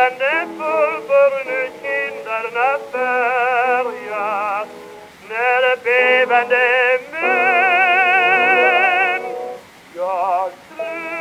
bebande pulver nu kinderna färgas, när bebande mun jag tror